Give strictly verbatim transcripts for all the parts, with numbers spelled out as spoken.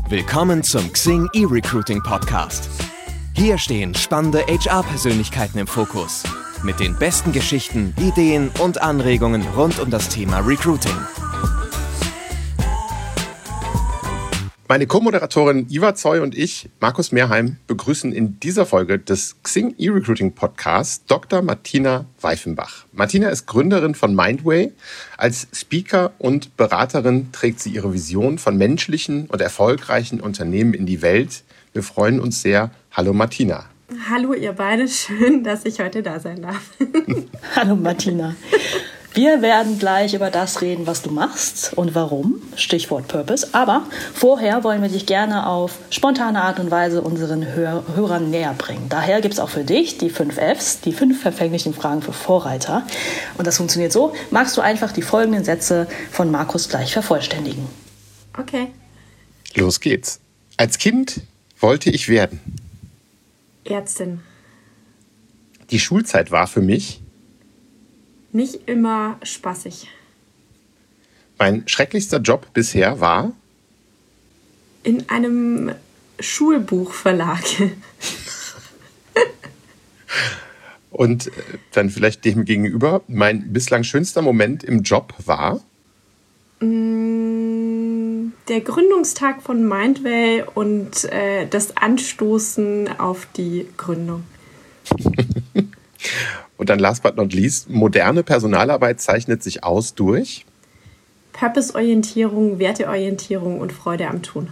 Willkommen zum Xing E-Recruiting Podcast. Hier stehen spannende H R-Persönlichkeiten im Fokus. Mit den besten Geschichten, Ideen und Anregungen rund um das Thema Recruiting. Meine Co-Moderatorin Iva Zoy und ich, Markus Mehrheim, begrüßen in dieser Folge des Xing E-Recruiting Podcasts Doktor Martina Weifenbach. Martina ist Gründerin von Mindway. Als Speaker und Beraterin trägt sie ihre Vision von menschlichen und erfolgreichen Unternehmen in die Welt. Wir freuen uns sehr. Hallo Martina. Hallo ihr beide, schön, dass ich heute da sein darf. Hallo Martina. Wir werden gleich über das reden, was du machst und warum, Stichwort Purpose. Aber vorher wollen wir dich gerne auf spontane Art und Weise unseren Hör- Hörern näher bringen. Daher gibt es auch für dich die fünf Fs, die fünf verfänglichen Fragen für Vorreiter. Und das funktioniert so: Magst du einfach die folgenden Sätze von Markus gleich vervollständigen? Okay. Los geht's. Als Kind wollte ich werden. Ärztin. Die Schulzeit war für mich Nicht immer spaßig. mein schrecklichster Job bisher war In einem Schulbuchverlag. und äh, dann vielleicht dem gegenüber mein bislang schönster Moment im Job war Der Gründungstag von Mindway und äh, das Anstoßen auf die Gründung. und dann last but not least, moderne Personalarbeit zeichnet sich aus durch Purpose-Orientierung, Werteorientierung und Freude am Tun.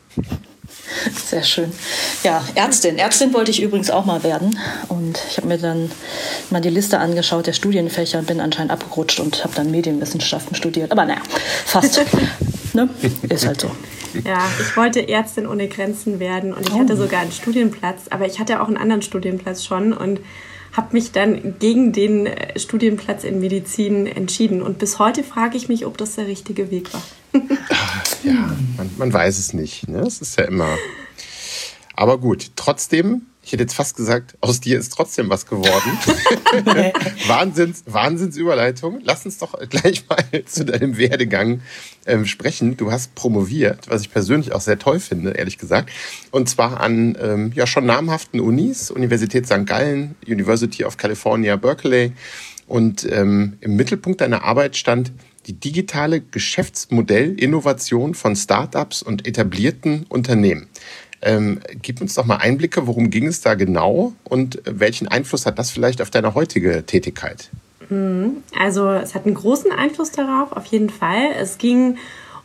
Sehr schön. Ja, Ärztin. Ärztin wollte ich übrigens auch mal werden. Und ich habe mir dann mal die Liste angeschaut der Studienfächer und bin anscheinend abgerutscht und habe dann Medienwissenschaften studiert. Aber naja, fast. Ne? Ist halt so. Ja, ich wollte Ärztin ohne Grenzen werden und ich Oh. hatte sogar einen Studienplatz, aber ich hatte auch einen anderen Studienplatz schon und habe mich dann gegen den äh, Studienplatz in Medizin entschieden. Und bis heute frage ich mich, ob das der richtige Weg war. Ja, man, man weiß es nicht. Ne? Es ist ja immer. Aber gut, trotzdem, ich hätte jetzt fast gesagt, aus dir ist trotzdem was geworden. Wahnsinns, Wahnsinnsüberleitung. Lass uns doch gleich mal zu deinem Werdegang ähm, sprechen. Du hast promoviert, was ich persönlich auch sehr toll finde, ehrlich gesagt. Und zwar an ähm, ja, schon namhaften Unis, Universität Sankt Gallen, University of California, Berkeley. Und ähm, im Mittelpunkt deiner Arbeit stand die digitale Geschäftsmodellinnovation von Startups und etablierten Unternehmen. Ähm, gib uns doch mal Einblicke, worum ging es da genau und welchen Einfluss hat das vielleicht auf deine heutige Tätigkeit? Also es hat einen großen Einfluss darauf, auf jeden Fall. Es ging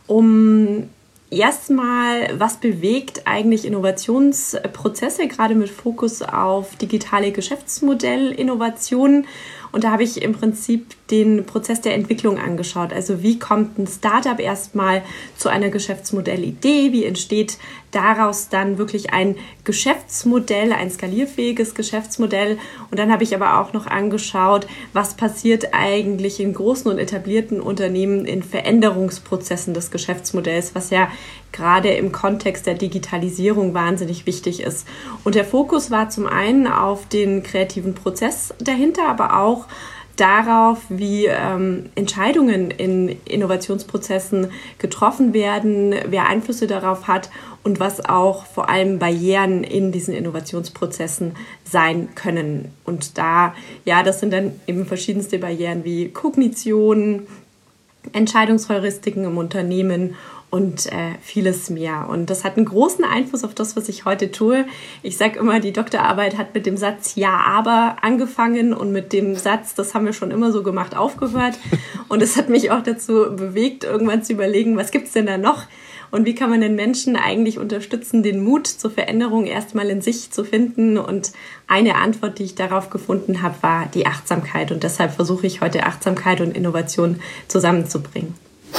um erstmal, was bewegt eigentlich Innovationsprozesse, gerade mit Fokus auf digitale Geschäftsmodellinnovationen. Und da habe ich im Prinzip den Prozess der Entwicklung angeschaut. Also wie kommt ein Startup erstmal zu einer Geschäftsmodellidee? Wie entsteht daraus dann wirklich ein Geschäftsmodell, ein skalierfähiges Geschäftsmodell? Und dann habe ich aber auch noch angeschaut, was passiert eigentlich in großen und etablierten Unternehmen in Veränderungsprozessen des Geschäftsmodells, was ja gerade im Kontext der Digitalisierung wahnsinnig wichtig ist. Und der Fokus war zum einen auf den kreativen Prozess dahinter, aber auch darauf, wie ähm, Entscheidungen in Innovationsprozessen getroffen werden, wer Einflüsse darauf hat und was auch vor allem Barrieren in diesen Innovationsprozessen sein können. Und da, ja, das sind dann eben verschiedenste Barrieren wie Kognition, Entscheidungsheuristiken im Unternehmen und äh, vieles mehr. Und das hat einen großen Einfluss auf das, was ich heute tue. Ich sage immer, die Doktorarbeit hat mit dem Satz Ja, aber angefangen und mit dem Satz, das haben wir schon immer so gemacht, aufgehört. Und es hat mich auch dazu bewegt, irgendwann zu überlegen, was gibt es denn da noch? Und wie kann man den Menschen eigentlich unterstützen, den Mut zur Veränderung erstmal in sich zu finden? Und eine Antwort, die ich darauf gefunden habe, war die Achtsamkeit. Und deshalb versuche ich heute Achtsamkeit und Innovation zusammenzubringen.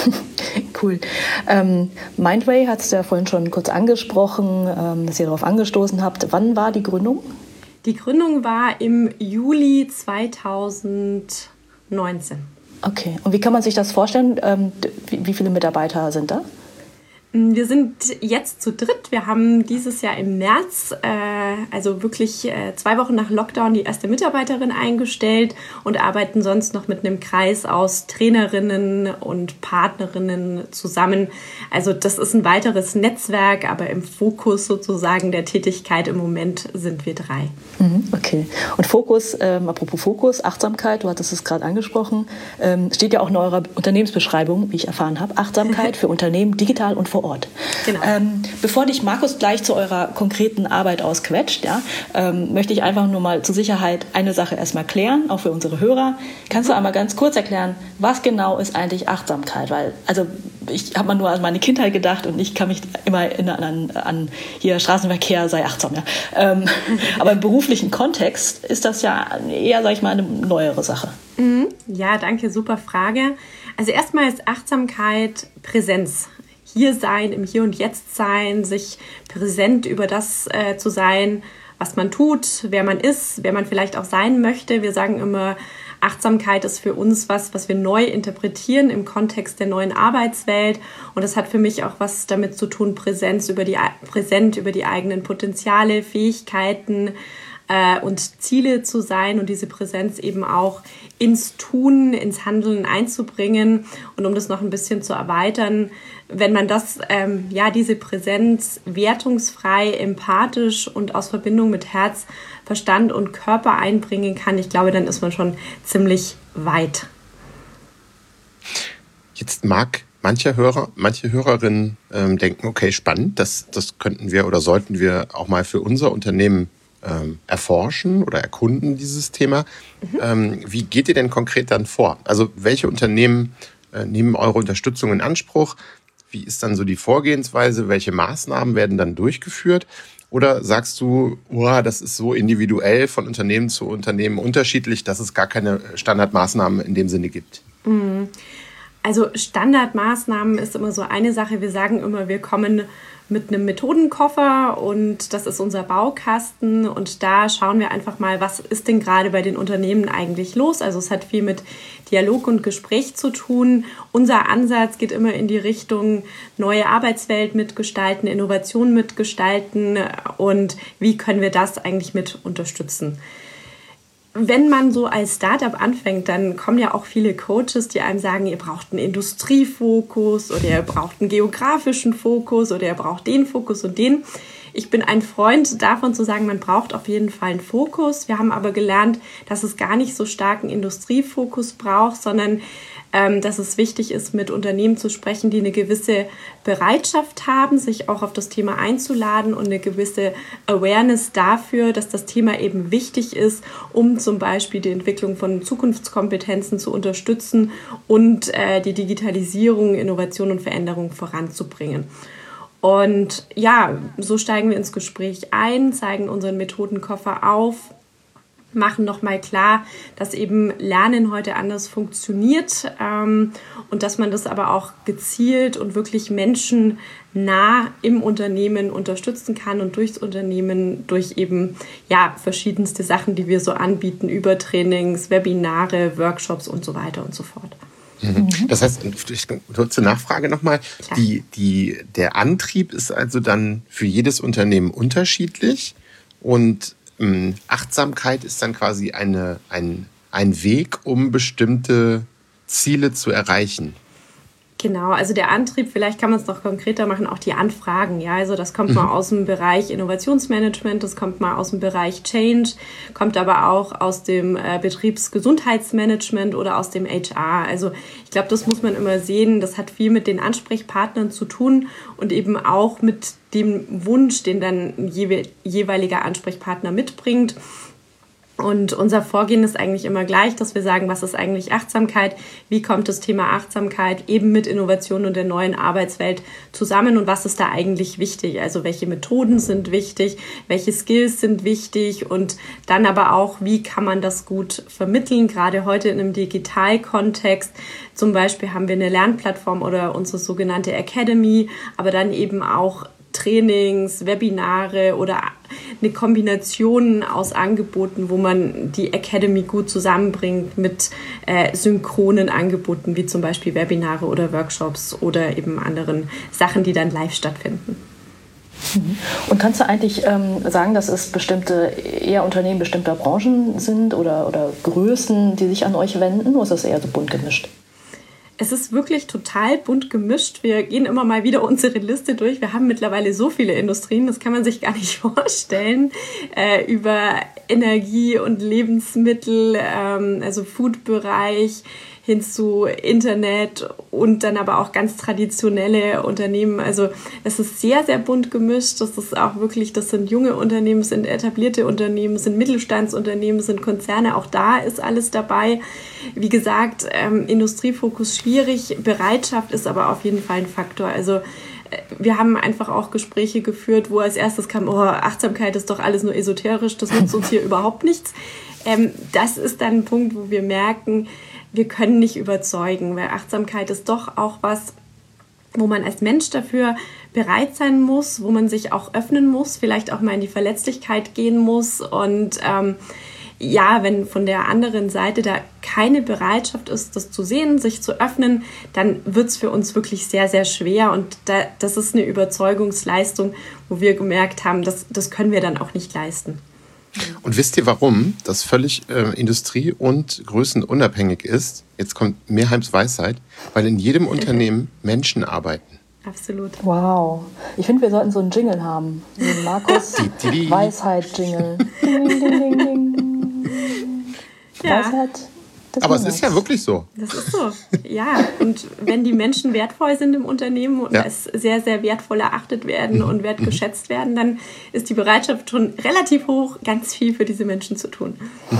Cool. Ähm, Mindway hat es ja vorhin schon kurz angesprochen, ähm, dass ihr darauf angestoßen habt. Wann war die Gründung? Die Gründung war im Juli zweitausendneunzehn. Okay. Und wie kann man sich das vorstellen? Ähm, wie, wie viele Mitarbeiter sind da? Wir sind jetzt zu dritt. gemacht. Wir haben dieses Jahr im März, äh, also wirklich äh, zwei Wochen nach Lockdown, die erste Mitarbeiterin eingestellt und arbeiten sonst noch mit einem Kreis aus Trainerinnen und Partnerinnen zusammen. Also das ist ein weiteres Netzwerk, aber im Fokus sozusagen der Tätigkeit im Moment sind wir drei. Okay. Und Fokus, ähm, apropos Fokus, Achtsamkeit, du hattest es gerade angesprochen, ähm, steht ja auch in eurer Unternehmensbeschreibung, wie ich erfahren habe, Achtsamkeit für Unternehmen digital und vor Ort. Genau. Ähm, bevor dich Markus gleich zu eurer konkreten Arbeit ausquetscht, ja, ähm, möchte ich einfach nur mal zur Sicherheit eine Sache erstmal klären, auch für unsere Hörer. Kannst du einmal ganz kurz erklären, was genau ist eigentlich Achtsamkeit? Weil, also ich habe mal nur an meine Kindheit gedacht und ich kann mich immer erinnern an, an hier Straßenverkehr, sei achtsam. Ja. Ähm, aber im beruflichen Kontext ist das ja eher, sag ich mal, eine neuere Sache. Ja, danke, super Frage. Also erstmal ist Achtsamkeit Präsenz. Hier sein, im Hier und Jetzt sein, sich präsent über das äh, zu sein, was man tut, wer man ist, wer man vielleicht auch sein möchte. Wir sagen immer, Achtsamkeit ist für uns was, was wir neu interpretieren im Kontext der neuen Arbeitswelt. Und das hat für mich auch was damit zu tun, Präsenz über die, präsent über die eigenen Potenziale, Fähigkeiten äh, und Ziele zu sein und diese Präsenz eben auch ins Tun, ins Handeln einzubringen. Und um das noch ein bisschen zu erweitern, wenn man das, ähm, ja, diese Präsenz wertungsfrei, empathisch und aus Verbindung mit Herz, Verstand und Körper einbringen kann, ich glaube, dann ist man schon ziemlich weit. Jetzt mag manche Hörer, manche Hörerinnen ähm, denken, okay, spannend, das, das könnten wir oder sollten wir auch mal für unser Unternehmen ähm, erforschen oder erkunden, dieses Thema. Mhm. Ähm, wie geht ihr denn konkret dann vor? Also welche Unternehmen äh, nehmen eure Unterstützung in Anspruch? Wie ist dann so die Vorgehensweise? Welche Maßnahmen werden dann durchgeführt? Oder sagst du, oh, das ist so individuell von Unternehmen zu Unternehmen unterschiedlich, dass es gar keine Standardmaßnahmen in dem Sinne gibt? Also Standardmaßnahmen ist immer so eine Sache. Wir sagen immer, wir kommen mit einem Methodenkoffer und das ist unser Baukasten und da schauen wir einfach mal, was ist denn gerade bei den Unternehmen eigentlich los. Also es hat viel mit Dialog und Gespräch zu tun. Unser Ansatz geht immer in die Richtung neue Arbeitswelt mitgestalten, Innovation mitgestalten und wie können wir das eigentlich mit unterstützen. Wenn man so als Startup anfängt, dann kommen ja auch viele Coaches, die einem sagen, ihr braucht einen Industriefokus oder ihr braucht einen geografischen Fokus oder ihr braucht den Fokus und den. Ich bin ein Freund davon zu sagen, man braucht auf jeden Fall einen Fokus. Wir haben aber gelernt, dass es gar nicht so stark einen Industriefokus braucht, sondern ähm, dass es wichtig ist, mit Unternehmen zu sprechen, die eine gewisse Bereitschaft haben, sich auch auf das Thema einzuladen und eine gewisse Awareness dafür, dass das Thema eben wichtig ist, um zum Beispiel die Entwicklung von Zukunftskompetenzen zu unterstützen und äh, die Digitalisierung, Innovation und Veränderung voranzubringen. Und ja, so steigen wir ins Gespräch ein, zeigen unseren Methodenkoffer auf, machen nochmal klar, dass eben Lernen heute anders funktioniert ähm, und dass man das aber auch gezielt und wirklich menschennah im Unternehmen unterstützen kann und durchs Unternehmen durch eben ja verschiedenste Sachen, die wir so anbieten, über Trainings, Webinare, Workshops und so weiter und so fort. Das heißt, kurze Nachfrage nochmal, die, die, der Antrieb ist also dann für jedes Unternehmen unterschiedlich und ähm, Achtsamkeit ist dann quasi eine, ein, ein Weg, um bestimmte Ziele zu erreichen. Genau, also der Antrieb, vielleicht kann man es noch konkreter machen, auch die Anfragen. Ja, also das kommt mhm. mal aus dem Bereich Innovationsmanagement, das kommt mal aus dem Bereich Change, kommt aber auch aus dem äh, Betriebsgesundheitsmanagement oder aus dem H R. Also ich glaube, das muss man immer sehen. Das hat viel mit den Ansprechpartnern zu tun und eben auch mit dem Wunsch, den dann ein jewe- jeweiliger Ansprechpartner mitbringt. Und unser Vorgehen ist eigentlich immer gleich, dass wir sagen, was ist eigentlich Achtsamkeit? Wie kommt das Thema Achtsamkeit eben mit Innovation und der neuen Arbeitswelt zusammen? Und was ist da eigentlich wichtig? Also welche Methoden sind wichtig? Welche Skills sind wichtig? Und dann aber auch, wie kann man das gut vermitteln? Gerade heute in einem Digitalkontext. Zum Beispiel haben wir eine Lernplattform oder unsere sogenannte Academy, aber dann eben auch Trainings, Webinare oder eine Kombination aus Angeboten, wo man die Academy gut zusammenbringt mit äh, synchronen Angeboten, wie zum Beispiel Webinare oder Workshops oder eben anderen Sachen, die dann live stattfinden. Und kannst du eigentlich ähm, sagen, dass es bestimmte eher Unternehmen bestimmter Branchen sind oder, oder Größen, die sich an euch wenden, oder ist das eher so bunt gemischt? Es ist wirklich total bunt gemischt. Wir gehen immer mal wieder unsere Liste durch. Wir haben mittlerweile so viele Industrien, das kann man sich gar nicht vorstellen. Äh, über Energie und Lebensmittel, ähm, also Food-Bereich, hin zu Internet und dann aber auch ganz traditionelle Unternehmen. Also es ist sehr, sehr bunt gemischt. Das ist auch wirklich, das sind junge Unternehmen, sind etablierte Unternehmen, sind Mittelstandsunternehmen, sind Konzerne. Auch da ist alles dabei. Wie gesagt, ähm, Industriefokus schwierig. Bereitschaft ist aber auf jeden Fall ein Faktor. Also wir haben einfach auch Gespräche geführt, wo als erstes kam, oh, Achtsamkeit ist doch alles nur esoterisch, das nutzt uns hier überhaupt nichts. Ähm, das ist dann ein Punkt, wo wir merken, wir können nicht überzeugen, weil Achtsamkeit ist doch auch was, wo man als Mensch dafür bereit sein muss, wo man sich auch öffnen muss, vielleicht auch mal in die Verletzlichkeit gehen muss. Und ähm, ja, wenn von der anderen Seite da keine Bereitschaft ist, das zu sehen, sich zu öffnen, dann wird es für uns wirklich sehr, sehr schwer. Und da, das ist eine Überzeugungsleistung, wo wir gemerkt haben, das, das können wir dann auch nicht leisten. Und wisst ihr, warum das völlig äh, industrie- und größenunabhängig ist? Jetzt kommt Mehrheims Weisheit, weil in jedem Unternehmen Menschen arbeiten. Absolut. Wow. Ich finde, wir sollten so einen Jingle haben. So einen Markus Weisheit-Jingle. Ding, ding, ding, ding. Ja. Weisheit. Aber es ist ja wirklich so. Das ist so, ja. Und wenn die Menschen wertvoll sind im Unternehmen und ja. als sehr, sehr wertvoll erachtet werden mhm. und wertgeschätzt mhm. werden, dann ist die Bereitschaft schon relativ hoch, ganz viel für diese Menschen zu tun.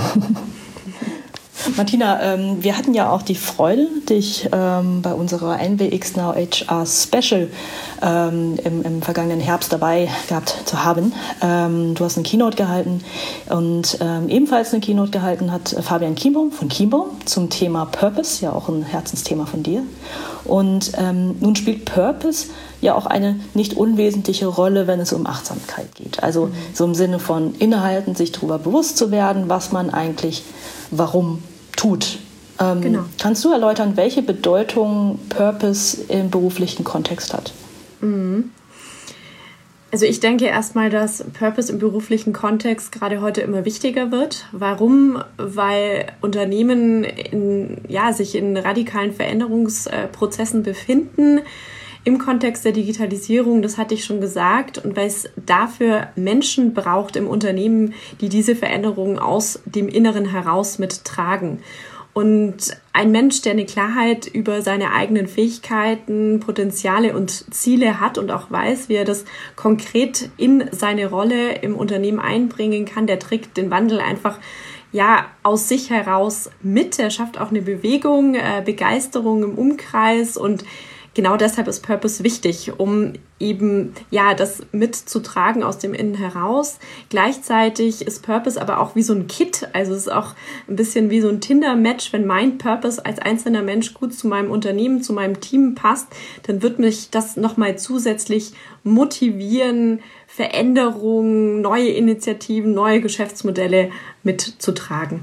Martina, ähm, wir hatten ja auch die Freude, dich ähm, bei unserer N W X Now H R Special ähm, im, im vergangenen Herbst dabei gehabt zu haben. Ähm, du hast eine Keynote gehalten und ähm, ebenfalls eine Keynote gehalten hat Fabian Kienbaum von Kienbaum zum Thema Purpose, ja auch ein Herzensthema von dir. Und ähm, nun spielt Purpose ja auch eine nicht unwesentliche Rolle, wenn es um Achtsamkeit geht. Also mhm. so im Sinne von innehalten, sich darüber bewusst zu werden, was man eigentlich warum tut. Ähm, genau. Kannst du erläutern, welche Bedeutung Purpose im beruflichen Kontext hat? Mhm. Also ich denke erstmal, dass Purpose im beruflichen Kontext gerade heute immer wichtiger wird. Warum? Weil Unternehmen in, ja, sich in radikalen Veränderungsprozessen befinden, im Kontext der Digitalisierung, das hatte ich schon gesagt, und weil es dafür Menschen braucht im Unternehmen, die diese Veränderungen aus dem Inneren heraus mittragen. Und ein Mensch, der eine Klarheit über seine eigenen Fähigkeiten, Potenziale und Ziele hat und auch weiß, wie er das konkret in seine Rolle im Unternehmen einbringen kann, der trägt den Wandel einfach ja, aus sich heraus mit. Er schafft auch eine Bewegung, äh, Begeisterung im Umkreis, und genau deshalb ist Purpose wichtig, um eben ja das mitzutragen aus dem Innen heraus. Gleichzeitig ist Purpose aber auch wie so ein Kit, also es ist auch ein bisschen wie so ein Tinder-Match. Wenn mein Purpose als einzelner Mensch gut zu meinem Unternehmen, zu meinem Team passt, dann wird mich das nochmal zusätzlich motivieren, Veränderungen, neue Initiativen, neue Geschäftsmodelle mitzutragen.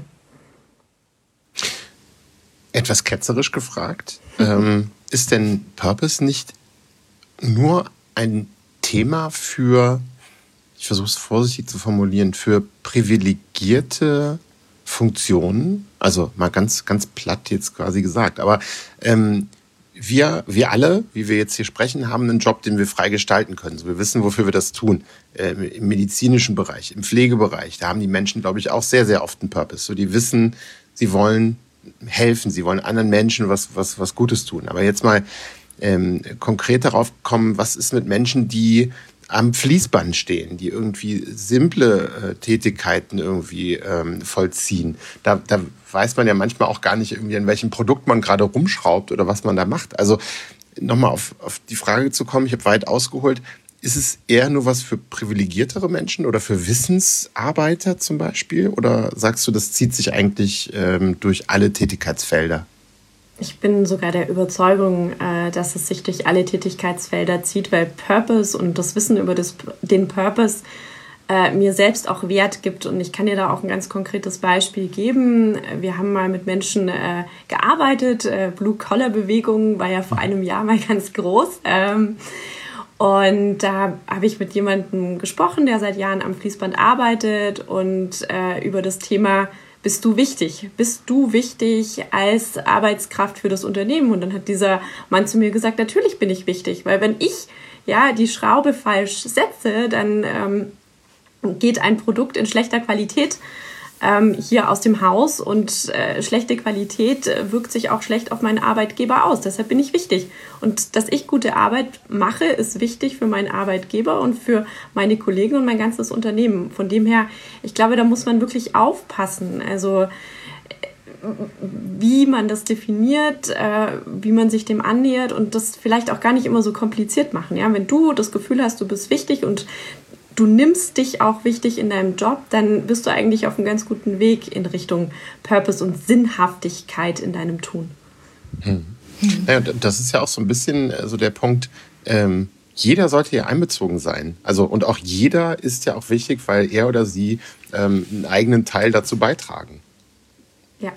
Etwas ketzerisch gefragt, mhm. ähm, ist denn Purpose nicht nur ein Thema für, ich versuche es vorsichtig zu formulieren, für privilegierte Funktionen? Also mal ganz, ganz platt jetzt quasi gesagt. Aber ähm, wir, wir alle, wie wir jetzt hier sprechen, haben einen Job, den wir frei gestalten können. So, wir wissen, wofür wir das tun. Ähm, im medizinischen Bereich, im Pflegebereich, da haben die Menschen, glaube ich, auch sehr, sehr oft einen Purpose. So, die wissen, sie wollen helfen, sie wollen anderen Menschen was, was, was Gutes tun. Aber jetzt mal ähm, konkret darauf kommen, was ist mit Menschen, die am Fließband stehen, die irgendwie simple äh, Tätigkeiten irgendwie ähm, vollziehen. Da, da weiß man ja manchmal auch gar nicht irgendwie, an welchem Produkt man gerade rumschraubt oder was man da macht. Also nochmal auf, auf die Frage zu kommen, ich habe weit ausgeholt, ist es eher nur was für privilegiertere Menschen oder für Wissensarbeiter zum Beispiel? Oder sagst du, das zieht sich eigentlich ähm, durch alle Tätigkeitsfelder? Ich bin sogar der Überzeugung, äh, dass es sich durch alle Tätigkeitsfelder zieht, weil Purpose und das Wissen über das, den Purpose äh, mir selbst auch Wert gibt. Und ich kann dir da auch ein ganz konkretes Beispiel geben. Wir haben mal mit Menschen äh, gearbeitet. Äh, Blue-Collar-Bewegung war ja vor einem Jahr mal ganz groß. Ähm, Und da habe ich mit jemandem gesprochen, der seit Jahren am Fließband arbeitet und äh, über das Thema, bist du wichtig? Bist du wichtig als Arbeitskraft für das Unternehmen? Und dann hat dieser Mann zu mir gesagt, natürlich bin ich wichtig, weil wenn ich ja die Schraube falsch setze, dann ähm, geht ein Produkt in schlechter Qualität ähm, hier aus dem Haus und äh, schlechte Qualität äh, wirkt sich auch schlecht auf meinen Arbeitgeber aus. Deshalb bin ich wichtig. Und dass ich gute Arbeit mache, ist wichtig für meinen Arbeitgeber und für meine Kollegen und mein ganzes Unternehmen. Von dem her, ich glaube, da muss man wirklich aufpassen. Also wie man das definiert, äh, wie man sich dem annähert und das vielleicht auch gar nicht immer so kompliziert machen. Ja? Wenn du das Gefühl hast, du bist wichtig und du nimmst dich auch wichtig in deinem Job, dann bist du eigentlich auf einem ganz guten Weg in Richtung Purpose und Sinnhaftigkeit in deinem Tun. Hm. Naja, das ist ja auch so ein bisschen so der Punkt, ähm, jeder sollte ja einbezogen sein. Also, und auch jeder ist ja auch wichtig, weil er oder sie ähm, einen eigenen Teil dazu beitragen. Ja.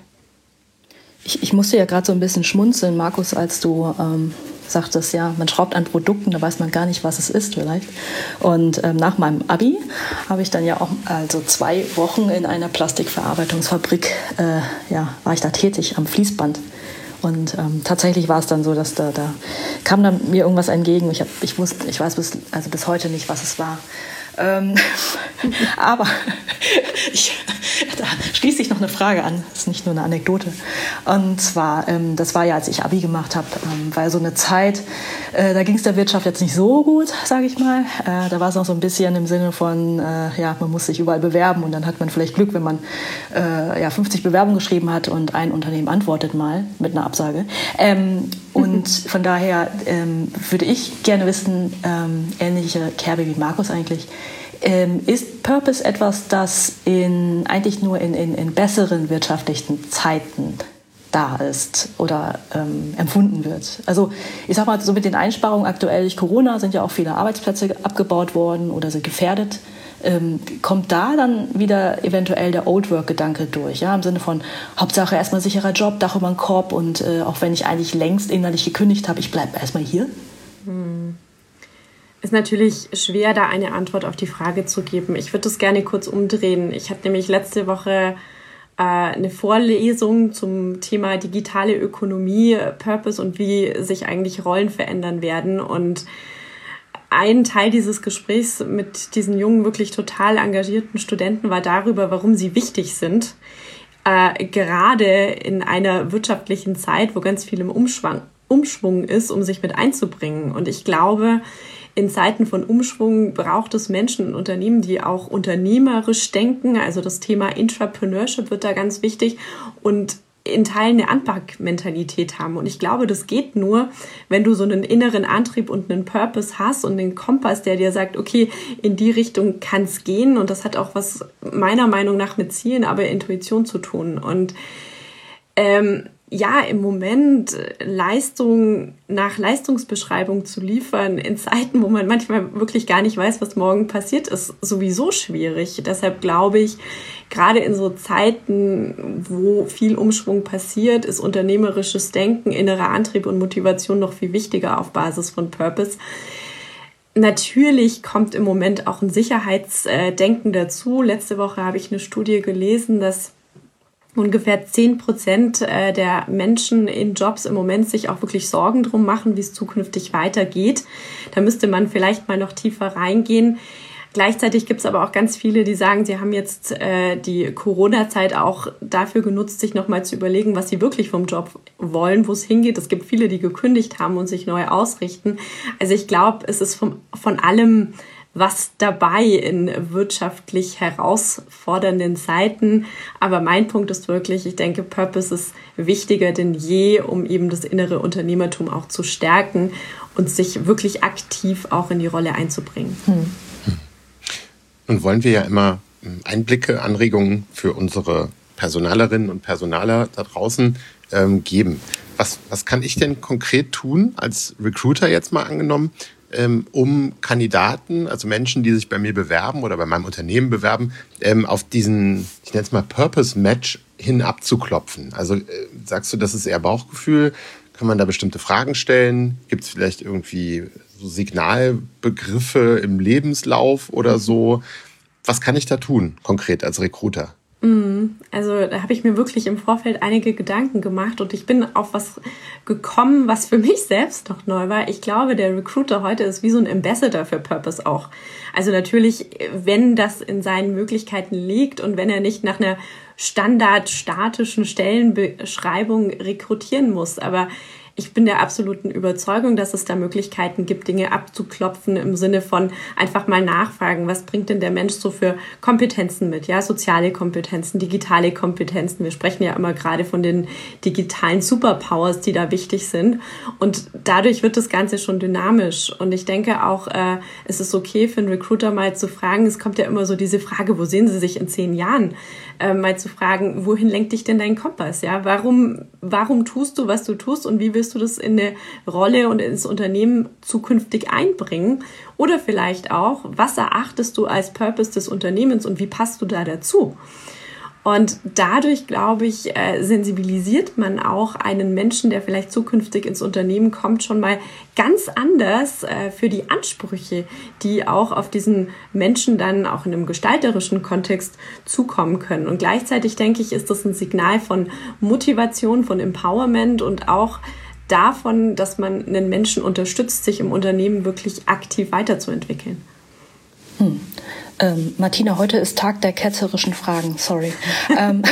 Ich, ich musste ja gerade so ein bisschen schmunzeln, Markus, als du ähm, sagtest, ja, man schraubt an Produkten, da weiß man gar nicht, was es ist vielleicht. Und ähm, nach meinem Abi habe ich dann ja auch also zwei Wochen in einer Plastikverarbeitungsfabrik, äh, ja, war ich da tätig am Fließband. Und ähm, tatsächlich war es dann so, dass da, da kam dann mir irgendwas entgegen. Ich, hab, ich, wusste, ich weiß bis, also bis heute nicht, was es war. Ähm, aber ich, da schließt sich noch eine Frage an, das ist nicht nur eine Anekdote. Und zwar, ähm, das war ja, als ich Abi gemacht habe, ähm, war so eine Zeit, äh, da ging es der Wirtschaft jetzt nicht so gut, sage ich mal. Äh, da war es noch so ein bisschen im Sinne von, äh, ja, man muss sich überall bewerben und dann hat man vielleicht Glück, wenn man äh, ja, fünfzig Bewerbungen geschrieben hat und ein Unternehmen antwortet mal mit einer Absage. Ähm, und von daher ähm, würde ich gerne wissen, ähm, ähnliche Kerbe wie Markus eigentlich, Ähm, ist Purpose etwas, das in, eigentlich nur in, in, in besseren wirtschaftlichen Zeiten da ist oder ähm, empfunden wird? Also ich sag mal, so mit den Einsparungen aktuell durch Corona sind ja auch viele Arbeitsplätze abgebaut worden oder sind gefährdet. Ähm, kommt da dann wieder eventuell der Old-Work-Gedanke durch? Ja? Im Sinne von Hauptsache erstmal sicherer Job, Dach über den Kopf und äh, auch wenn ich eigentlich längst innerlich gekündigt habe, ich bleibe erstmal hier? Hm. Ist natürlich schwer, da eine Antwort auf die Frage zu geben. Ich würde das gerne kurz umdrehen. Ich hatte nämlich letzte Woche äh, eine Vorlesung zum Thema digitale Ökonomie, Purpose und wie sich eigentlich Rollen verändern werden. Und ein Teil dieses Gesprächs mit diesen jungen, wirklich total engagierten Studenten war darüber, warum sie wichtig sind. Äh, gerade in einer wirtschaftlichen Zeit, wo ganz viel im Umschwung, Umschwung ist, um sich mit einzubringen. Und ich glaube, in Zeiten von Umschwung braucht es Menschen und Unternehmen, die auch unternehmerisch denken. Also das Thema Entrepreneurship wird da ganz wichtig und in Teilen eine Anpackmentalität haben. Und ich glaube, das geht nur, wenn du so einen inneren Antrieb und einen Purpose hast und einen Kompass, der dir sagt, okay, in die Richtung kann es gehen. Und das hat auch was meiner Meinung nach mit Zielen, aber Intuition zu tun. Und ähm, ja, im Moment Leistung nach Leistungsbeschreibung zu liefern in Zeiten, wo man manchmal wirklich gar nicht weiß, was morgen passiert, ist sowieso schwierig. Deshalb glaube ich, gerade in so Zeiten, wo viel Umschwung passiert, ist unternehmerisches Denken, innerer Antrieb und Motivation noch viel wichtiger auf Basis von Purpose. Natürlich kommt im Moment auch ein Sicherheitsdenken dazu. Letzte Woche habe ich eine Studie gelesen, dass ungefähr zehn Prozent der Menschen in Jobs im Moment sich auch wirklich Sorgen drum machen, wie es zukünftig weitergeht. Da müsste man vielleicht mal noch tiefer reingehen. Gleichzeitig gibt es aber auch ganz viele, die sagen, sie haben jetzt äh, die Corona-Zeit auch dafür genutzt, sich nochmal zu überlegen, was sie wirklich vom Job wollen, wo es hingeht. Es gibt viele, die gekündigt haben und sich neu ausrichten. Also ich glaube, es ist vom, von allem was dabei in wirtschaftlich herausfordernden Zeiten. Aber mein Punkt ist wirklich, ich denke, Purpose ist wichtiger denn je, um eben das innere Unternehmertum auch zu stärken und sich wirklich aktiv auch in die Rolle einzubringen. Hm. Nun wollen wir ja immer Einblicke, Anregungen für unsere Personalerinnen und Personaler da draußen ähm, geben. Was, was kann ich denn konkret tun, als Recruiter jetzt mal angenommen, ähm, um Kandidaten, also Menschen, die sich bei mir bewerben oder bei meinem Unternehmen bewerben, ähm, auf diesen, ich nenne es mal Purpose-Match hin abzuklopfen? Also äh, sagst du, das ist eher Bauchgefühl? Kann man da bestimmte Fragen stellen? Gibt es vielleicht irgendwie so Signalbegriffe im Lebenslauf oder so? Was kann ich da tun, konkret als Recruiter? Also da habe ich mir wirklich im Vorfeld einige Gedanken gemacht und ich bin auf was gekommen, was für mich selbst noch neu war. Ich glaube, der Recruiter heute ist wie so ein Ambassador für Purpose auch. Also natürlich, wenn das in seinen Möglichkeiten liegt und wenn er nicht nach einer standardstatischen Stellenbeschreibung rekrutieren muss. Aber ich bin der absoluten Überzeugung, dass es da Möglichkeiten gibt, Dinge abzuklopfen im Sinne von einfach mal nachfragen, was bringt denn der Mensch so für Kompetenzen mit? Ja, soziale Kompetenzen, digitale Kompetenzen. Wir sprechen ja immer gerade von den digitalen Superpowers, die da wichtig sind. Und dadurch wird das Ganze schon dynamisch. Und ich denke auch, äh, es ist okay für einen Recruiter mal zu fragen, es kommt ja immer so diese Frage, wo sehen Sie sich in zehn Jahren? Äh, mal zu fragen, wohin lenkt dich denn dein Kompass? Ja, warum, warum tust du, was du tust und wie willst du das in eine Rolle und ins Unternehmen zukünftig einbringen? Oder vielleicht auch, was erachtest du als Purpose des Unternehmens und wie passt du da dazu? Und dadurch, glaube ich, äh, sensibilisiert man auch einen Menschen, der vielleicht zukünftig ins Unternehmen kommt, schon mal ganz anders äh, für die Ansprüche, die auch auf diesen Menschen dann auch in einem gestalterischen Kontext zukommen können. Und gleichzeitig, denke ich, ist das ein Signal von Motivation, von Empowerment und auch davon, dass man einen Menschen unterstützt, sich im Unternehmen wirklich aktiv weiterzuentwickeln. Hm. Ähm, Martina, heute ist Tag der ketzerischen Fragen, sorry. ähm,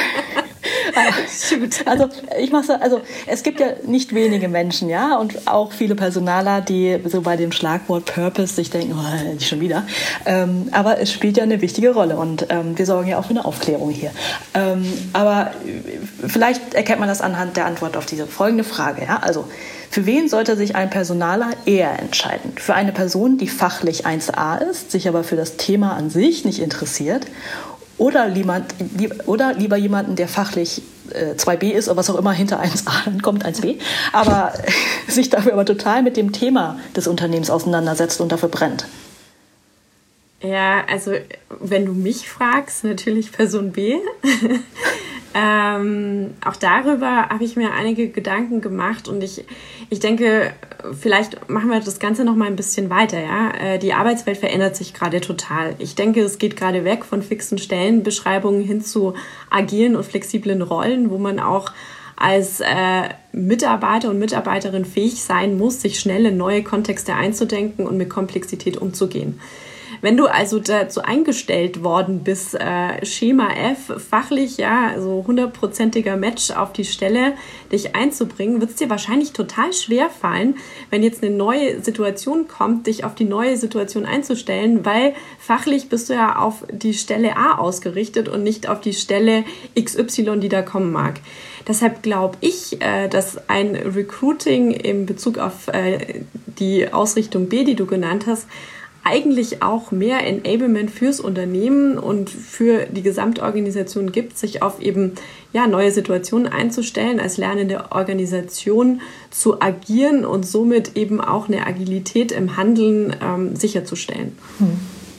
also ich mache also es gibt ja nicht wenige Menschen, ja, und auch viele Personaler, die so bei dem Schlagwort Purpose sich denken, oh, nicht schon wieder. Ähm, aber es spielt ja eine wichtige Rolle und ähm, wir sorgen ja auch für eine Aufklärung hier. Ähm, aber vielleicht erkennt man das anhand der Antwort auf diese folgende Frage, ja, also für wen sollte sich ein Personaler eher entscheiden? Für eine Person, die fachlich eins a ist, sich aber für das Thema an sich nicht interessiert? Oder, lieber, oder lieber jemanden, der fachlich äh, zwei b ist oder was auch immer hinter eins a, dann kommt eins b, aber sich dafür aber total mit dem Thema des Unternehmens auseinandersetzt und dafür brennt? Ja, also wenn du mich fragst, natürlich Person B. ähm, auch darüber habe ich mir einige Gedanken gemacht und ich, ich denke, vielleicht machen wir das Ganze noch mal ein bisschen weiter. Ja? Die Arbeitswelt verändert sich gerade total. Ich denke, es geht gerade weg von fixen Stellenbeschreibungen hin zu agilen und flexiblen Rollen, wo man auch als äh, Mitarbeiter und Mitarbeiterin fähig sein muss, sich schnell in neue Kontexte einzudenken und mit Komplexität umzugehen. Wenn du also dazu eingestellt worden bist, äh, Schema F, fachlich, ja, so hundertprozentiger Match auf die Stelle, dich einzubringen, wird es dir wahrscheinlich total schwer fallen, wenn jetzt eine neue Situation kommt, dich auf die neue Situation einzustellen, weil fachlich bist du ja auf die Stelle A ausgerichtet und nicht auf die Stelle X Y, die da kommen mag. Deshalb glaube ich, äh, dass ein Recruiting in Bezug auf äh, die Ausrichtung B, die du genannt hast, eigentlich auch mehr Enablement fürs Unternehmen und für die Gesamtorganisation gibt, sich auf eben ja, neue Situationen einzustellen, als lernende Organisation zu agieren und somit eben auch eine Agilität im Handeln ähm, sicherzustellen. Hm.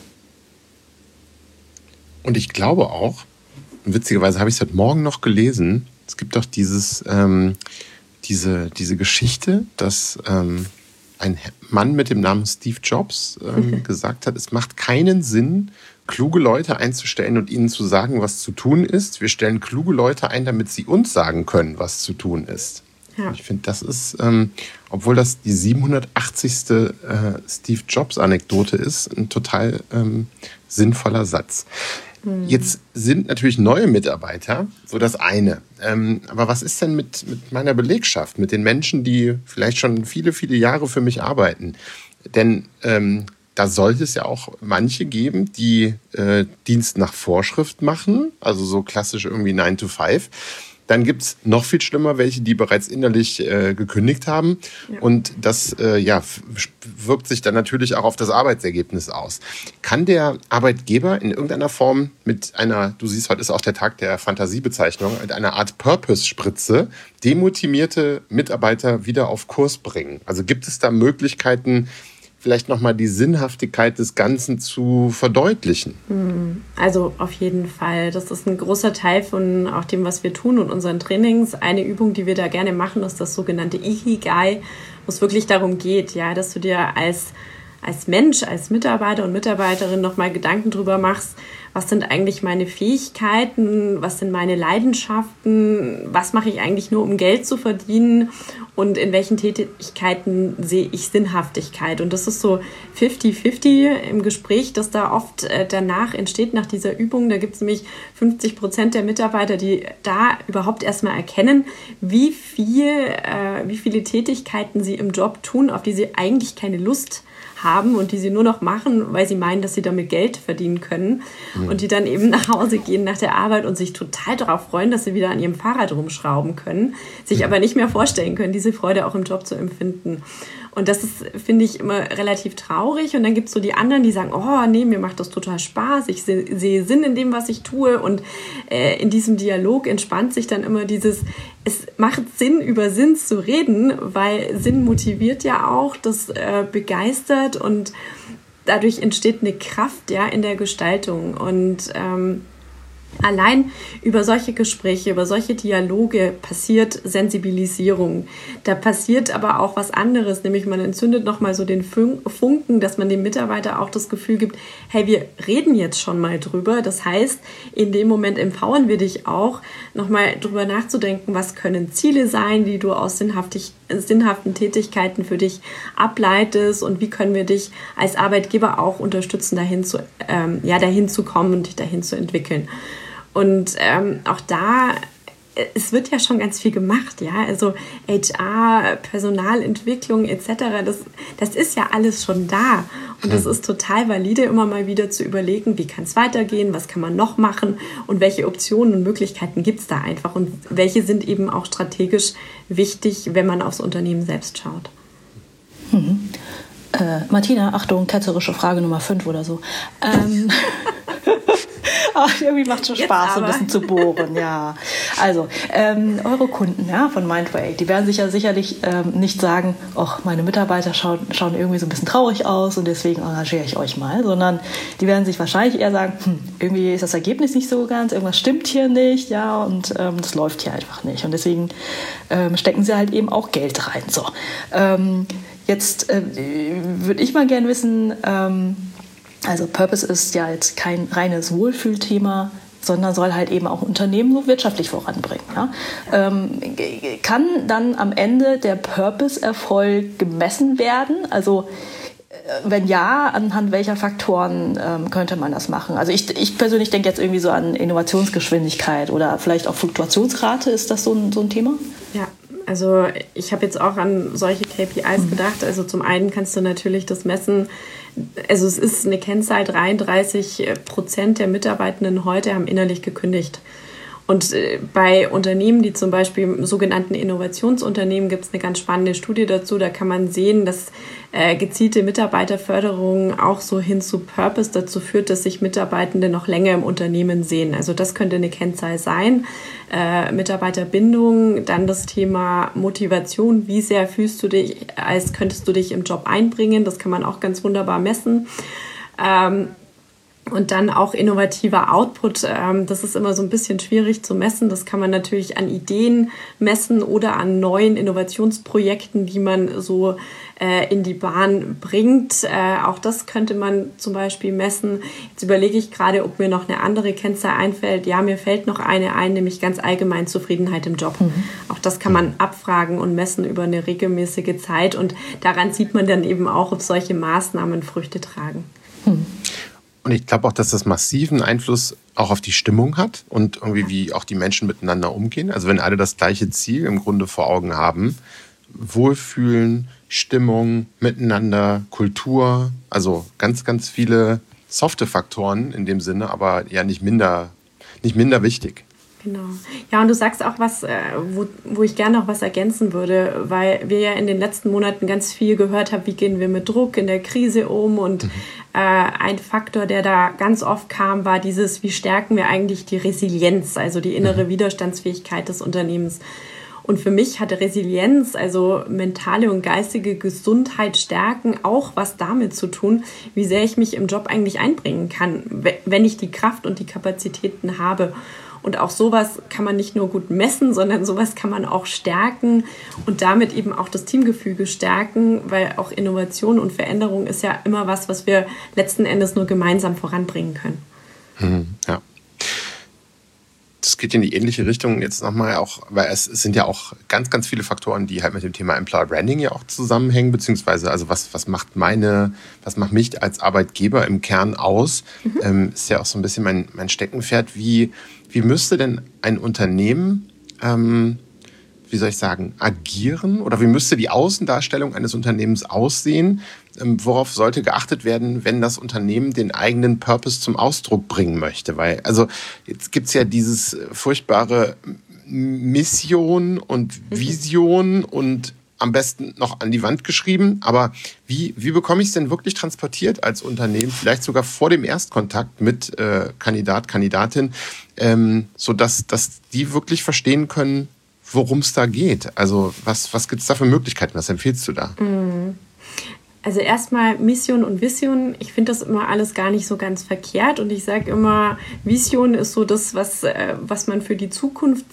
Und ich glaube auch, witzigerweise habe ich es heute Morgen noch gelesen, es gibt doch dieses, ähm, diese, diese Geschichte, dass ähm, ein Mann mit dem Namen Steve Jobs ähm, gesagt hat, es macht keinen Sinn, kluge Leute einzustellen und ihnen zu sagen, was zu tun ist. Wir stellen kluge Leute ein, damit sie uns sagen können, was zu tun ist. Ja. Ich finde, das ist, ähm, obwohl das die siebenhundertachtzigste Äh, Steve Jobs-Anekdote ist, ein total ähm, sinnvoller Satz. Jetzt sind natürlich neue Mitarbeiter so das eine. Ähm, aber was ist denn mit, mit meiner Belegschaft, mit den Menschen, die vielleicht schon viele, viele Jahre für mich arbeiten? Denn ähm, da sollte es ja auch manche geben, die äh, Dienst nach Vorschrift machen, also so klassisch irgendwie nine to five. Dann gibt es noch viel schlimmer welche, die bereits innerlich äh, gekündigt haben. Ja. Und das äh, ja, wirkt sich dann natürlich auch auf das Arbeitsergebnis aus. Kann der Arbeitgeber in irgendeiner Form mit einer, du siehst, heute ist auch der Tag der Fantasiebezeichnung, mit einer Art Purpose-Spritze demotivierte Mitarbeiter wieder auf Kurs bringen? Also gibt es da Möglichkeiten, vielleicht nochmal die Sinnhaftigkeit des Ganzen zu verdeutlichen. Also auf jeden Fall. Das ist ein großer Teil von auch dem, was wir tun und unseren Trainings. Eine Übung, die wir da gerne machen, ist das sogenannte Ikigai, wo es wirklich darum geht, ja, dass du dir als, als Mensch, als Mitarbeiter und Mitarbeiterin nochmal Gedanken drüber machst, was sind eigentlich meine Fähigkeiten, was sind meine Leidenschaften, was mache ich eigentlich nur, um Geld zu verdienen und in welchen Tätigkeiten sehe ich Sinnhaftigkeit. Und das ist so fifty fifty im Gespräch, das da oft äh, danach entsteht, nach dieser Übung. Da gibt es nämlich fünfzig Prozent der Mitarbeiter, die da überhaupt erstmal erkennen, wie viel, äh, wie viele Tätigkeiten sie im Job tun, auf die sie eigentlich keine Lust haben und die sie nur noch machen, weil sie meinen, dass sie damit Geld verdienen können. Mhm. Und die dann eben nach Hause gehen nach der Arbeit und sich total darauf freuen, dass sie wieder an ihrem Fahrrad rumschrauben können, sich mhm. aber nicht mehr vorstellen können, diese Freude auch im Job zu empfinden. Und das ist, finde ich, immer relativ traurig. Und dann gibt es so die anderen, die sagen, oh nee, mir macht das total Spaß, ich se- sehe Sinn in dem, was ich tue. Und äh, in diesem Dialog entspannt sich dann immer dieses, es macht Sinn, über Sinn zu reden, weil Sinn motiviert ja auch, das äh, begeistert und dadurch entsteht eine Kraft, ja, in der Gestaltung. Und ähm, allein über solche Gespräche, über solche Dialoge passiert Sensibilisierung. Da passiert aber auch was anderes, nämlich man entzündet nochmal so den Funken, dass man dem Mitarbeiter auch das Gefühl gibt, hey, wir reden jetzt schon mal drüber. Das heißt, in dem Moment empowern wir dich auch, nochmal drüber nachzudenken, was können Ziele sein, die du aus sinnhaftig, sinnhaften Tätigkeiten für dich ableitest und wie können wir dich als Arbeitgeber auch unterstützen, dahin zu, ähm, ja, dahin zu kommen und dich dahin zu entwickeln. Und ähm, auch da, es wird ja schon ganz viel gemacht, ja, also H R, Personalentwicklung et cetera, das, das ist ja alles schon da und das ist total valide, immer mal wieder zu überlegen, wie kann es weitergehen, was kann man noch machen und welche Optionen und Möglichkeiten gibt es da einfach und welche sind eben auch strategisch wichtig, wenn man aufs Unternehmen selbst schaut. Mhm. Äh, Martina, Achtung, ketzerische Frage Nummer fünf oder so. Ähm... Ach, irgendwie macht es schon Spaß, so ein bisschen zu bohren, ja. Also, ähm, eure Kunden, ja, von Mindway, die werden sich ja sicherlich ähm, nicht sagen, ach, meine Mitarbeiter schauen, schauen irgendwie so ein bisschen traurig aus und deswegen engagiere ich euch mal, sondern die werden sich wahrscheinlich eher sagen, hm, irgendwie ist das Ergebnis nicht so ganz, irgendwas stimmt hier nicht, ja, und ähm, das läuft hier einfach nicht. Und deswegen ähm, stecken sie halt eben auch Geld rein. So, ähm, jetzt äh, würde ich mal gerne wissen, ähm, also Purpose ist ja jetzt kein reines Wohlfühlthema, sondern soll halt eben auch Unternehmen so wirtschaftlich voranbringen. Ja? Ähm, kann dann am Ende der Purpose-Erfolg gemessen werden? Also wenn ja, anhand welcher Faktoren ähm, könnte man das machen? Also ich, ich persönlich denke jetzt irgendwie so an Innovationsgeschwindigkeit oder vielleicht auch Fluktuationsrate. Ist das so ein, so ein Thema? Ja. Also ich habe jetzt auch an solche K P Is gedacht. Also zum einen kannst du natürlich das messen. Also es ist eine Kennzahl, dreiunddreißig Prozent der Mitarbeitenden heute haben innerlich gekündigt. Und bei Unternehmen, die zum Beispiel im sogenannten Innovationsunternehmen, gibt es eine ganz spannende Studie dazu. Da kann man sehen, dass äh, gezielte Mitarbeiterförderung auch so hin zu Purpose dazu führt, dass sich Mitarbeitende noch länger im Unternehmen sehen. Also das könnte eine Kennzahl sein. Äh, Mitarbeiterbindung, dann das Thema Motivation. Wie sehr fühlst du dich, als könntest du dich im Job einbringen? Das kann man auch ganz wunderbar messen. Ähm, Und dann auch innovativer Output, ähm, das ist immer so ein bisschen schwierig zu messen. Das kann man natürlich an Ideen messen oder an neuen Innovationsprojekten, die man so äh, in die Bahn bringt. Äh, auch das könnte man zum Beispiel messen. Jetzt überlege ich gerade, ob mir noch eine andere Kennzahl einfällt. Ja, mir fällt noch eine ein, nämlich ganz allgemein Zufriedenheit im Job. Mhm. Auch das kann man abfragen und messen über eine regelmäßige Zeit. Und daran sieht man dann eben auch, ob solche Maßnahmen Früchte tragen. Mhm. Und ich glaube auch, dass das massiven Einfluss auch auf die Stimmung hat und irgendwie wie auch die Menschen miteinander umgehen. Also wenn alle das gleiche Ziel im Grunde vor Augen haben, Wohlfühlen, Stimmung, Miteinander, Kultur, also ganz, ganz viele softe Faktoren in dem Sinne, aber ja nicht minder, nicht minder wichtig. Genau. Ja, und du sagst auch was, wo, wo ich gerne noch was ergänzen würde, weil wir ja in den letzten Monaten ganz viel gehört haben, wie gehen wir mit Druck in der Krise um und mhm. äh, ein Faktor, der da ganz oft kam, war dieses, wie stärken wir eigentlich die Resilienz, also die innere mhm. Widerstandsfähigkeit des Unternehmens. Und für mich hat Resilienz, also mentale und geistige Gesundheit stärken, auch was damit zu tun, wie sehr ich mich im Job eigentlich einbringen kann, wenn ich die Kraft und die Kapazitäten habe. Und auch sowas kann man nicht nur gut messen, sondern sowas kann man auch stärken und damit eben auch das Teamgefüge stärken, weil auch Innovation und Veränderung ist ja immer was, was wir letzten Endes nur gemeinsam voranbringen können. Mhm, ja. Das geht in die ähnliche Richtung jetzt nochmal auch, weil es, es sind ja auch ganz, ganz viele Faktoren, die halt mit dem Thema Employer Branding ja auch zusammenhängen, beziehungsweise also was, was macht meine, was macht mich als Arbeitgeber im Kern aus, mhm. ähm, ist ja auch so ein bisschen mein, mein Steckenpferd. Wie, wie müsste denn ein Unternehmen, ähm, wie soll ich sagen, agieren oder wie müsste die Außendarstellung eines Unternehmens aussehen? Ähm, worauf sollte geachtet werden, wenn das Unternehmen den eigenen Purpose zum Ausdruck bringen möchte? Weil, also jetzt gibt's ja dieses furchtbare Mission und Vision und am besten noch an die Wand geschrieben. Aber wie, wie bekomme ich es denn wirklich transportiert als Unternehmen, vielleicht sogar vor dem Erstkontakt mit äh, Kandidat, Kandidatin, ähm, sodass dass die wirklich verstehen können, worum es da geht? Also was, was gibt es da für Möglichkeiten? Was empfiehlst du da? Also erstmal Mission und Vision. Ich finde das immer alles gar nicht so ganz verkehrt. Und ich sage immer, Vision ist so das, was, was man für die Zukunft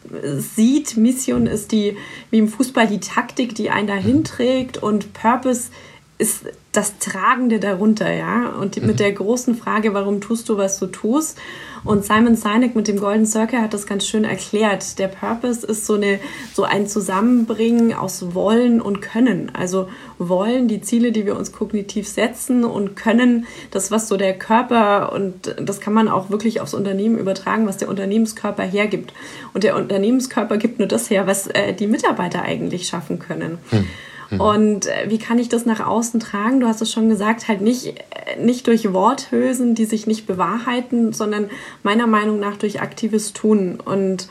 sieht. Mission ist die, wie im Fußball, die Taktik, die einen dahin trägt. Und Purpose ist das Tragende darunter, ja. Und mit der großen Frage, warum tust du, was du tust? Und Simon Sinek mit dem Golden Circle hat das ganz schön erklärt. Der Purpose ist so, eine, so ein Zusammenbringen aus Wollen und Können. Also Wollen, die Ziele, die wir uns kognitiv setzen, und Können, das, was so der Körper, und das kann man auch wirklich aufs Unternehmen übertragen, was der Unternehmenskörper hergibt. Und der Unternehmenskörper gibt nur das her, was äh, die Mitarbeiter eigentlich schaffen können. Hm. Und wie kann ich das nach außen tragen? Du hast es schon gesagt, halt nicht, nicht durch Worthülsen, die sich nicht bewahrheiten, sondern meiner Meinung nach durch aktives Tun. Und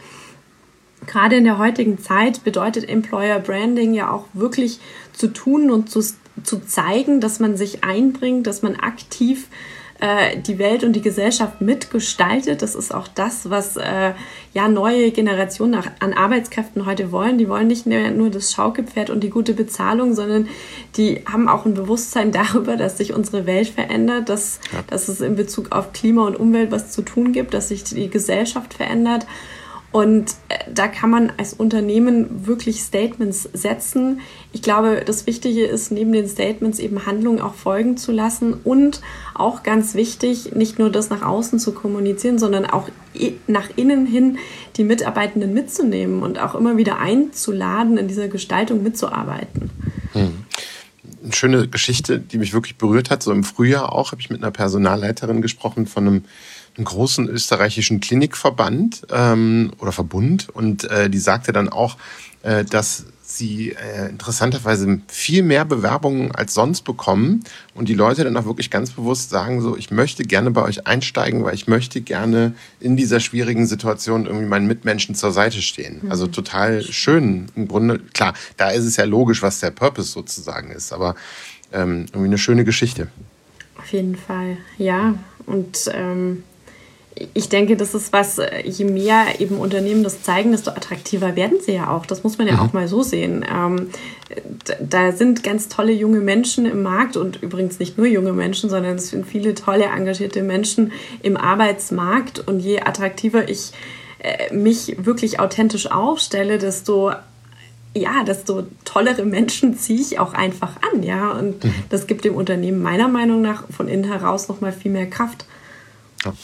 gerade in der heutigen Zeit bedeutet Employer Branding ja auch wirklich zu tun und zu, zu zeigen, dass man sich einbringt, dass man aktiv äh, die Welt und die Gesellschaft mitgestaltet. Das ist auch das, was äh, ja neue Generationen nach, an Arbeitskräften heute wollen. Die wollen nicht mehr nur das Schaukelpferd und die gute Bezahlung, sondern die haben auch ein Bewusstsein darüber, dass sich unsere Welt verändert, dass, ja. dass es in Bezug auf Klima und Umwelt was zu tun gibt, dass sich die Gesellschaft verändert. Und da kann man als Unternehmen wirklich Statements setzen. Ich glaube, das Wichtige ist, neben den Statements eben Handlungen auch folgen zu lassen und auch ganz wichtig, nicht nur das nach außen zu kommunizieren, sondern auch nach innen hin die Mitarbeitenden mitzunehmen und auch immer wieder einzuladen, in dieser Gestaltung mitzuarbeiten. Hm. Eine schöne Geschichte, die mich wirklich berührt hat. So im Frühjahr auch habe ich mit einer Personalleiterin gesprochen von einem einen großen österreichischen Klinikverband ähm, oder Verbund, und äh, die sagte dann auch, äh, dass sie äh, interessanterweise viel mehr Bewerbungen als sonst bekommen und die Leute dann auch wirklich ganz bewusst sagen, so, ich möchte gerne bei euch einsteigen, weil ich möchte gerne in dieser schwierigen Situation irgendwie meinen Mitmenschen zur Seite stehen. Mhm. Also total schön im Grunde. Klar, da ist es ja logisch, was der Purpose sozusagen ist, aber ähm, irgendwie eine schöne Geschichte. Auf jeden Fall, ja. Und ähm ich denke, das ist was, je mehr eben Unternehmen das zeigen, desto attraktiver werden sie ja auch. Das muss man ja mhm. auch mal so sehen. Ähm, da sind ganz tolle junge Menschen im Markt, und übrigens nicht nur junge Menschen, sondern es sind viele tolle, engagierte Menschen im Arbeitsmarkt. Und je attraktiver ich äh, mich wirklich authentisch aufstelle, desto ja, desto tollere Menschen ziehe ich auch einfach an. Ja? Und mhm. das gibt dem Unternehmen meiner Meinung nach von innen heraus noch mal viel mehr Kraft. Ja.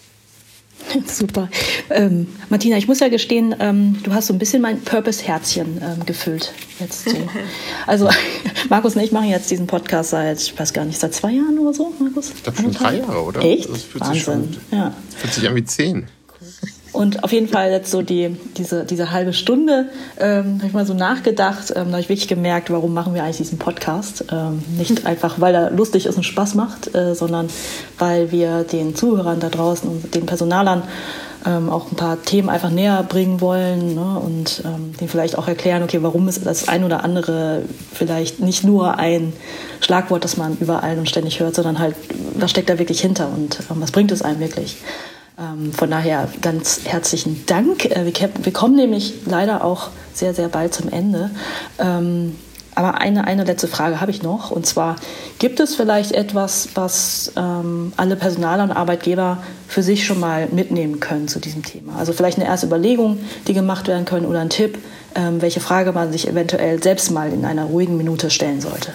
Super. Ähm, Martina, ich muss ja gestehen, ähm, du hast so ein bisschen mein Purpose-Herzchen ähm, gefüllt. Jetzt so. Also Markus und ich machen jetzt diesen Podcast seit, ich weiß gar nicht, seit zwei Jahren oder so, Markus? Ich glaube schon drei Jahre, oder? Echt? Das fühlt Wahnsinn. Sich schon, ja. Fühlt sich an wie zehn. Und auf jeden Fall jetzt so die, diese, diese halbe Stunde ähm, habe ich mal so nachgedacht, ähm, da habe ich wirklich gemerkt, warum machen wir eigentlich diesen Podcast. Ähm, nicht einfach, weil er lustig ist und Spaß macht, äh, sondern weil wir den Zuhörern da draußen und den Personalern ähm, auch ein paar Themen einfach näher bringen wollen, ne? Und ähm, denen vielleicht auch erklären, okay, warum ist das ein oder andere vielleicht nicht nur ein Schlagwort, das man überall und ständig hört, sondern halt, was steckt da wirklich hinter und ähm, was bringt es einem wirklich. Ähm, von daher ganz herzlichen Dank. Äh, wir, wir kommen nämlich leider auch sehr, sehr bald zum Ende. Ähm, aber eine, eine letzte Frage habe ich noch. Und zwar, gibt es vielleicht etwas, was ähm, alle Personaler und Arbeitgeber für sich schon mal mitnehmen können zu diesem Thema? Also vielleicht eine erste Überlegung, die gemacht werden können oder ein Tipp, ähm, welche Frage man sich eventuell selbst mal in einer ruhigen Minute stellen sollte.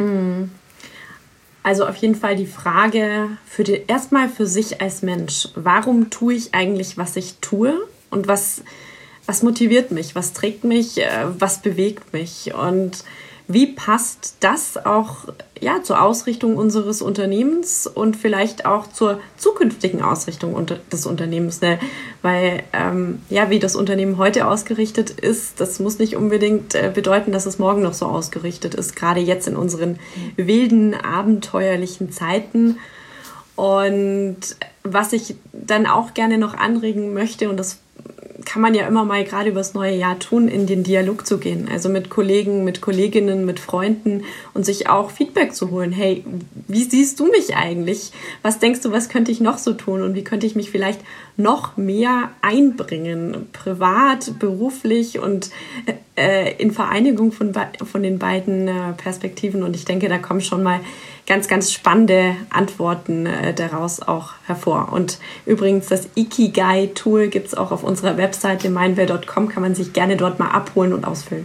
Also auf jeden Fall die Frage für die, erstmal für sich als Mensch. Warum tue ich eigentlich, was ich tue? Und was, was motiviert mich? Was trägt mich? Was bewegt mich? Und wie passt das auch ja, zur Ausrichtung unseres Unternehmens und vielleicht auch zur zukünftigen Ausrichtung des Unternehmens? Ne? Weil, ähm, ja, wie das Unternehmen heute ausgerichtet ist, das muss nicht unbedingt äh, bedeuten, dass es morgen noch so ausgerichtet ist, gerade jetzt in unseren wilden, abenteuerlichen Zeiten. Und was ich dann auch gerne noch anregen möchte, und das kann man ja immer mal gerade übers neue Jahr tun, in den Dialog zu gehen. Also mit Kollegen, mit Kolleginnen, mit Freunden und sich auch Feedback zu holen. Hey, wie siehst du mich eigentlich? Was denkst du, was könnte ich noch so tun? Und wie könnte ich mich vielleicht noch mehr einbringen? Privat, beruflich und äh, in Vereinigung von, von den beiden äh, Perspektiven. Und ich denke, da kommen schon mal ganz, ganz spannende Antworten äh, daraus auch hervor. Und übrigens, das Ikigai-Tool gibt es auch auf unserer Webseite mindware punkt com, kann man sich gerne dort mal abholen und ausfüllen.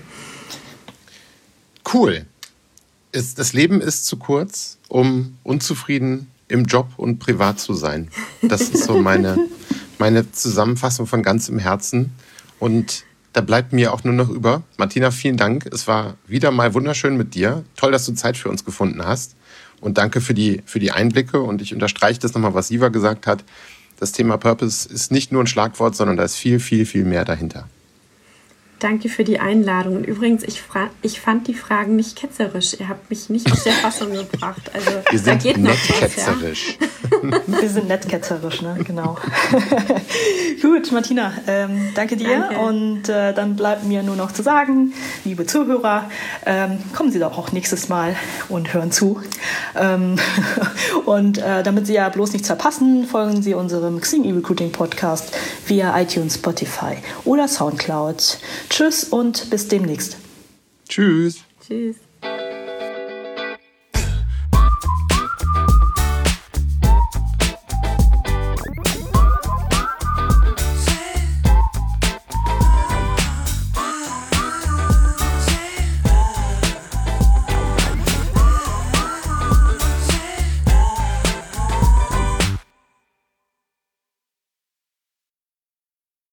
Cool. Es, das Leben ist zu kurz, um unzufrieden im Job und privat zu sein. Das ist so meine, meine Zusammenfassung von ganzem Herzen. Und da bleibt mir auch nur noch über. Martina, vielen Dank. Es war wieder mal wunderschön mit dir. Toll, dass du Zeit für uns gefunden hast. Und danke für die, für die Einblicke. Und ich unterstreiche das nochmal, was Siva gesagt hat. Das Thema Purpose ist nicht nur ein Schlagwort, sondern da ist viel, viel, viel mehr dahinter. Danke für die Einladung. Und übrigens, ich, fra- ich fand die Fragen nicht ketzerisch. Ihr habt mich nicht aus der Fassung gebracht. Also, wir sind da geht nett noch was, ketzerisch. Ja? Wir sind nett ketzerisch, ne? Genau. Gut, Martina, ähm, danke dir. Danke. Und äh, dann bleibt mir nur noch zu sagen, liebe Zuhörer, ähm, kommen Sie doch auch nächstes Mal und hören zu. Ähm, und äh, damit Sie ja bloß nichts verpassen, folgen Sie unserem Xing E-Recruiting Podcast via iTunes, Spotify oder Soundcloud. Tschüss und bis demnächst. Tschüss. Tschüss.